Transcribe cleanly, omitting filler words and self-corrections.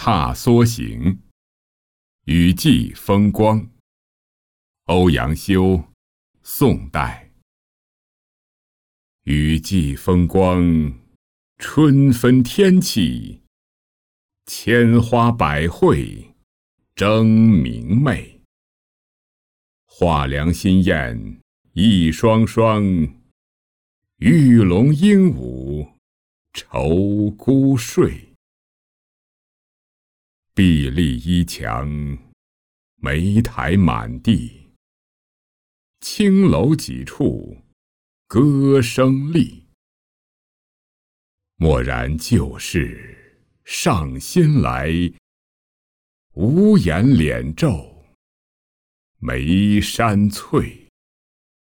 踏梭行，雨霁风光。欧阳修，宋代。雨霁风光，春分天气，千花百卉，争明媚。画梁新燕，一双双，玉龙鹦鹉，愁孤睡。壁立依墙，莓苔满地，青楼几处，歌声立。蓦然旧事上心来，无言敛皱眉山翠。